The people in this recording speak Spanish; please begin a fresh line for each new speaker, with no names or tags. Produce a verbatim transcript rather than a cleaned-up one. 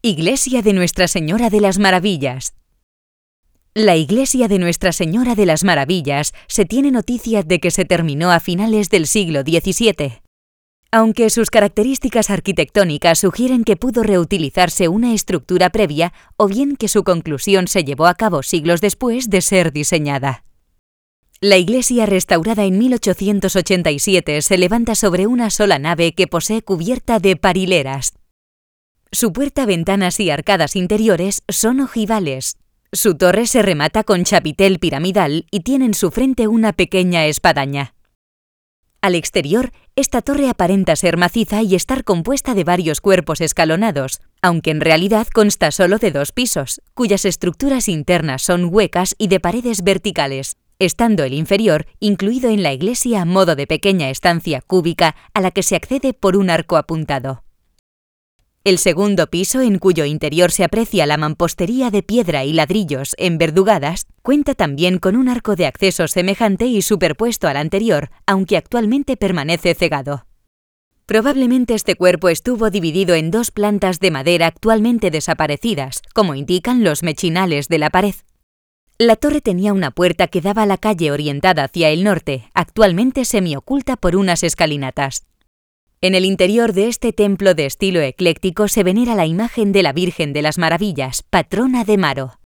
Iglesia de Nuestra Señora de las Maravillas. La Iglesia de Nuestra Señora de las Maravillas se tiene noticia de que se terminó a finales del siglo diecisiete. Aunque sus características arquitectónicas sugieren que pudo reutilizarse una estructura previa o bien que su conclusión se llevó a cabo siglos después de ser diseñada. La iglesia, restaurada en mil ochocientos ochenta y siete, se levanta sobre una sola nave que posee cubierta de parileras. Su puerta, ventanas y arcadas interiores son ojivales. Su torre se remata con chapitel piramidal y tiene en su frente una pequeña espadaña. Al exterior, esta torre aparenta ser maciza y estar compuesta de varios cuerpos escalonados, aunque en realidad consta solo de dos pisos, cuyas estructuras internas son huecas y de paredes verticales, estando el inferior incluido en la iglesia a modo de pequeña estancia cúbica a la que se accede por un arco apuntado. El segundo piso, en cuyo interior se aprecia la mampostería de piedra y ladrillos enverdugadas, cuenta también con un arco de acceso semejante y superpuesto al anterior, aunque actualmente permanece cegado. Probablemente este cuerpo estuvo dividido en dos plantas de madera actualmente desaparecidas, como indican los mechinales de la pared. La torre tenía una puerta que daba a la calle orientada hacia el norte, actualmente semioculta por unas escalinatas. En el interior de este templo de estilo ecléctico se venera la imagen de la Virgen de las Maravillas, patrona de Maro.